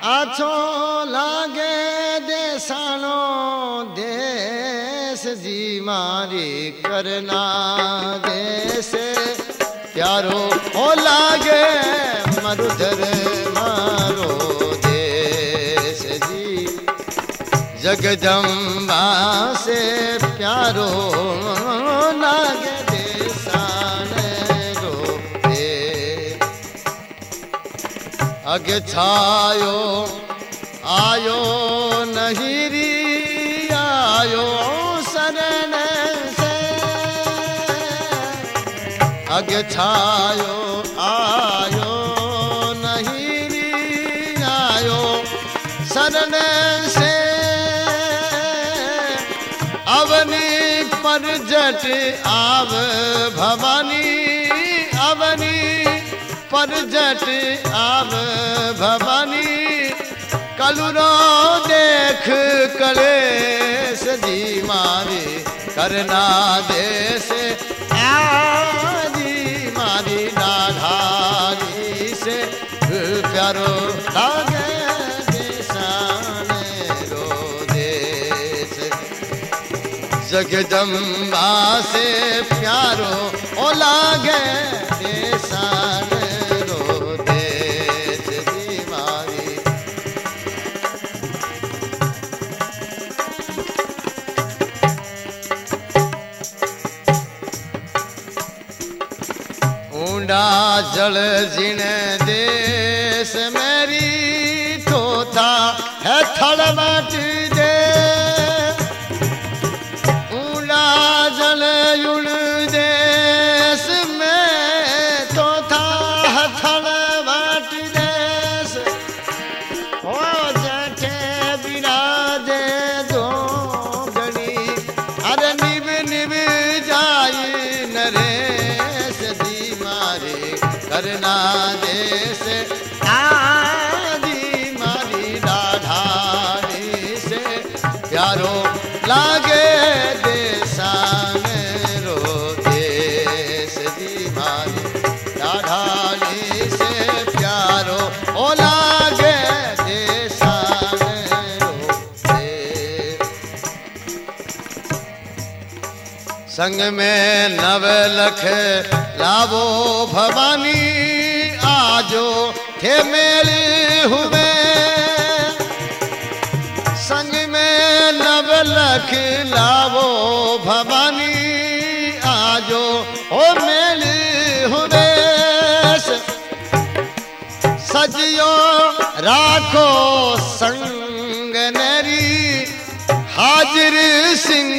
आछो लागे देसानो देश जी मारी करना देश प्यारो ओ लागे मरुधर मारो देश जी जगदम्बा से प्यारो लागे देसाने रो दे अगे छायो आयो नहीं री आयो शरण से अगे छायो आयो नहीं री आयो शरण से अवनी पर जट आव भवानी अवनी पर जट आव भवानी कलुरो देख कलेश जी मारी करना देश आजी मारी डाढ़ारी से प्यारो लागे देसाने रो देश जगदम्बा से प्यारो ओ लागे देसाने जल जिन देश मेरी तो था है थड़ बाट दे ऊंडा जल युण देश में तो था है थड़ बाट देश हो जठे बिराजे दो गणी अरे निब निब जाई नरेश दी मारे करना देश आदि मारी डाढ़ारी से प्यारो लागे देसाने रो देश दी मारी डाढ़ारी से प्यारो ओ लागे देसाने रो देश संग में नव लख लावो भवानी आजो थे मेल हुए संग में नव लख लावो भवानी आजो ओ मेल हुए सजियो राखो संग नरी हाजिर सिंह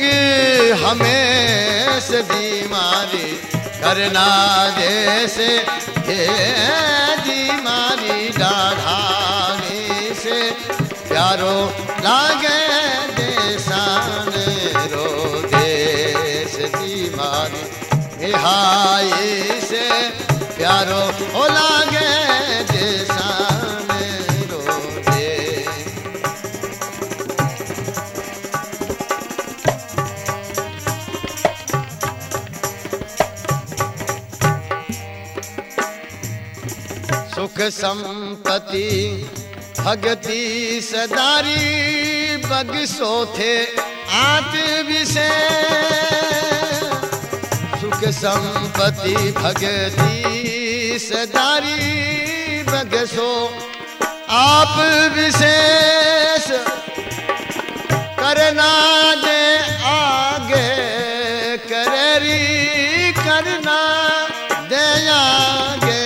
हमेश दी मारी करना देश हे दी मारी डाढ़ानी से प्यारो लागे देसाने रो देश दी मारी निहाई से प्यारो ओ लागे देसाने रो दे सुख संपत्ति भगति सदारी बगसो थे आत विषय सुख संपत्ति भगति सदारी बगसो आप विशेष करना दे आगे करेरी करना दे आगे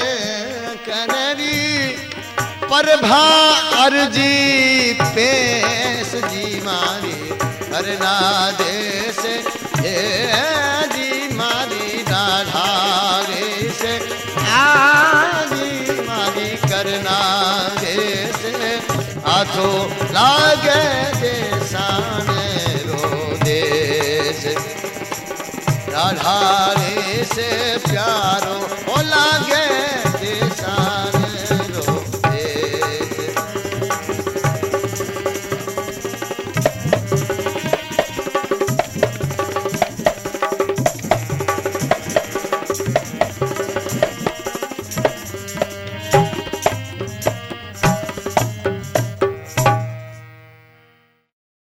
प्रभा अर्जी पेश जी मारी करना देश हे जी मारी डाढ़ारे से आजी मारी करना देश आठो लागे देसाने रो देश डाढ़ारे से प्यारो ओ लागे